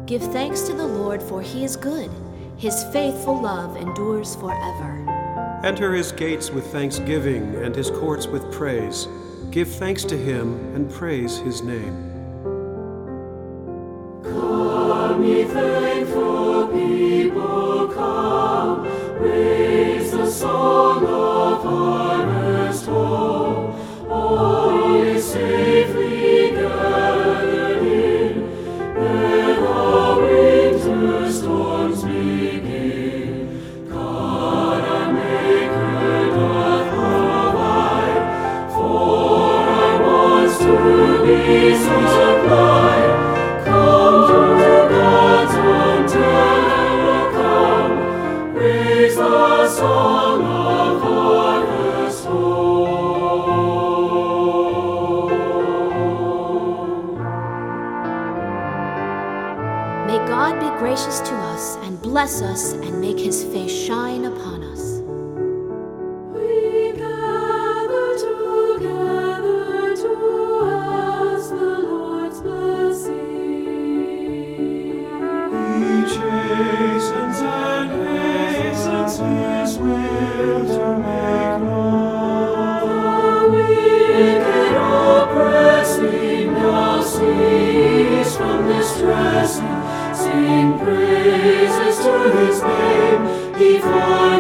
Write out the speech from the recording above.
Give thanks to the Lord, for he is good. His faithful love endures forever. Enter his gates with thanksgiving and his courts with praise. Give thanks to him and praise his name. Come, ye thankful people, come, raise the song of harvest home. All ye safely gathered in, ere the winter storms begin. God our Maker doth provide for our wants to be supplied. Come to God's own temple, come, raise the song of harvest home. May God be gracious to us and bless us and make his face shine upon us. We gather together to ask the Lord's blessing. He chastens and hastens his will to make known. The wicked oppressing now cease from distressing. Sing praises to his name. He